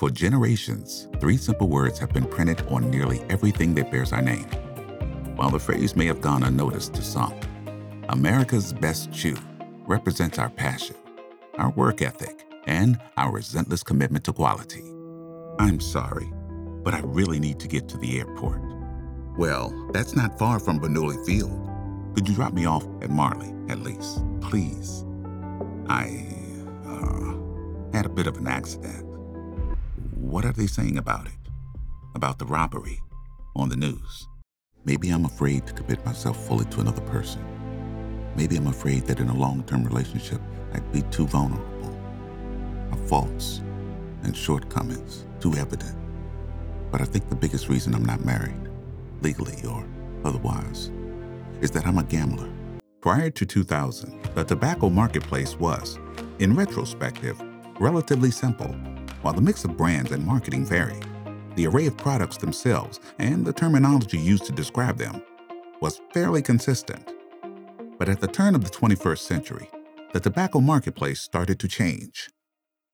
For generations, three simple words have been printed on nearly everything that bears our name. While the phrase may have gone unnoticed to some, America's Best Chew represents our passion, our work ethic, and our relentless commitment to quality. I'm sorry, but I really need to get to the airport. Well, that's not far from Bernoulli Field. Could you drop me off at Marley, at least, please? I had a bit of an accident. What are they saying about it? About the robbery on the news? Maybe I'm afraid to commit myself fully to another person. Maybe I'm afraid that in a long-term relationship, I'd be too vulnerable. My faults and shortcomings too evident. But I think the biggest reason I'm not married, legally or otherwise, is that I'm a gambler. Prior to 2000, the tobacco marketplace was, in retrospective, relatively simple. While the mix of brands and marketing varied, the array of products themselves and the terminology used to describe them was fairly consistent. But at the turn of the 21st century, the tobacco marketplace started to change.